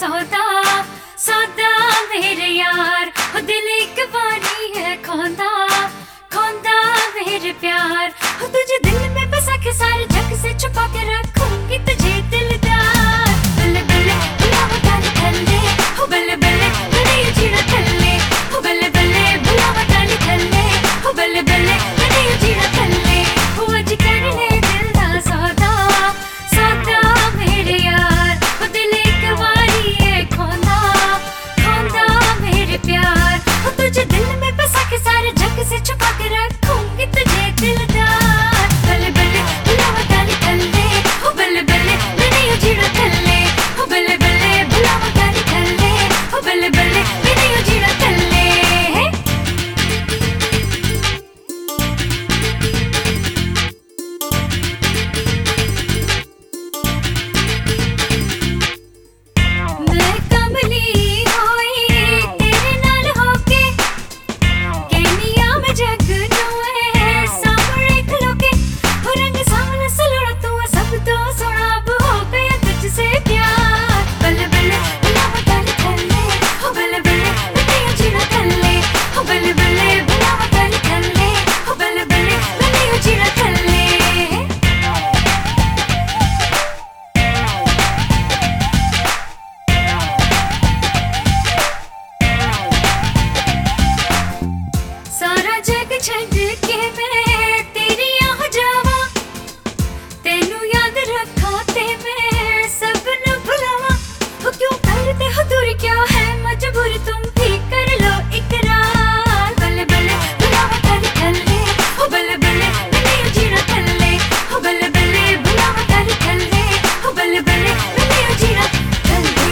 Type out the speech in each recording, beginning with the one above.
सौदा सौदा मेरे यार, हो दिल एक बारी है खोंदा खोंदा मेरे प्यार, हो तुझे दिल में बसा के सारे जग से छुपा के रखूंगी तुझे दिलदार। बल्ले बल्ले बुलावा ताली थल्ले, हो बल्ले बल्ले मेरे ये जीना थल्ले, हो बल्ले बल्ले बुलावा ताली थल्ले, हो बल्ले बल्ले मेरे ये जीना थल्ले, हो अज कर ले दिल दा सौदा सौदा मेरे यार, हो दिल एक बारी है खोंदा खोंदा मेरे प्यार, हो तुझे दिल में बसा के सारे जग से छुपा के रखूंगी तुझे दिलदार। बल्ले बल्ले बुलावा ताली थल्ले, हो बल्ले बल्ले मेरे ये जीना थल्ले, हो बल्ले बल्ले बुलावा ताली थल्ले, हो बल्ले बल्ले मेरे ये जीना थल्ले। मैं कमली होई तेरे नाल होके, केनिया में जग नूए सामने खलोके, हो रंग सामने सलोड़ा तू सब तो सोना, अब हो गया तुझसे प्यार। बल्ले बल्ले बुलावा ताली थल्ले, हो बल्ले बल्ले मेरे ये जीना थल्ले, हो बल्ले बल्ले बुलावा ताली थल्ले, हो बल्ले बल्ले मेरे ये जीना थल्ले। सारा जग छड्ड के मैं तेरी आ जावा, तेनू याद रखा ते मैं सबनू भुलावा, हो क्यों करते हो दूर, क्या है मजबूरी, तुम भी कर लो इकरार। बल्ले बल्ले बुलावा ताली थल्ले, हो बल्ले बल्ले मेरे ये जीना थल्ले, हो बल्ले बल्ले बुलावा ताली थल्ले, हो बल्ले बल्ले मेरे ये जीना थल्ले।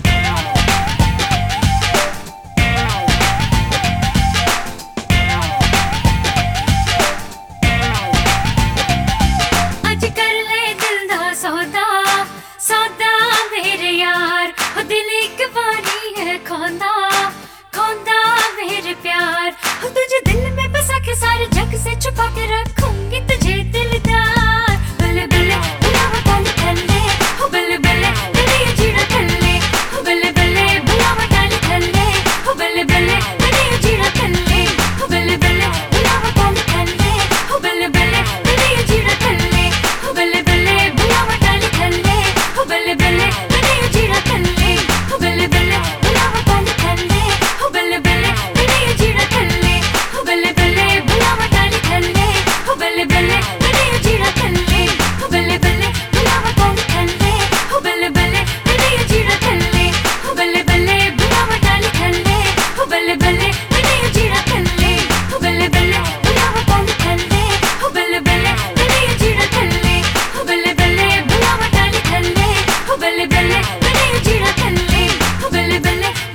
अज कर ले दिल दा सौदा सौदा मेरे यार, हो दिल एक बारी है खोंदा खोंदा मेरे प्यार, हो तुझे दिल में बसा के सारे जग से छुपा के रखूंगी तुझे दिलदार। बल्ले बल्ले बुलावा ताली थल्ले, हो बल्ले बल्ले मेरे ये जीना थल्ले, हो बल्ले बल्ले बुलावा ताली थल्ले, हो बल्ले बल्ले मेरे ये जीना थल्ले, हो बल्ले बल्ले बुलावा ताली थल्ले, हो बल्ले बल्ले मेरे ये जीना थल्ले, हो बल्ले बल्ले बुलावा ताली थल्ले, हो बल्ले बल्ले मेरे ये जीना थल्ले, हो बल्ले बल्ले बुलावा ताली थल्ले, हो बल्ले बल्ले मेरे ये जीना थल्ले, हो बल्ले बल्ले बुलावा ताली थल्ले, हो बल्ले बल्ले मेरे ये जीना थल्ले, हो बल्ले बल्ले बुलावा ताली थल्ले, हो बल्ले बल्ले मेरे ये जीना थल्ले, हो बल्ले बल्ले बुलावा ताली थल्ले, हो बल्ले बल्ले मेरे ये जीना थल्ले, हो बल्ले बल्ले बुलावा ताली थल्ले, हो बल्ले बल्ले मेरे ये जीना थल्ले, हो बल्ले बल्ले बुलावा ताली थल्ले, हो बल्ले बल्ले मेरे ये जीना थल्ले, हो बल्ले बल्ले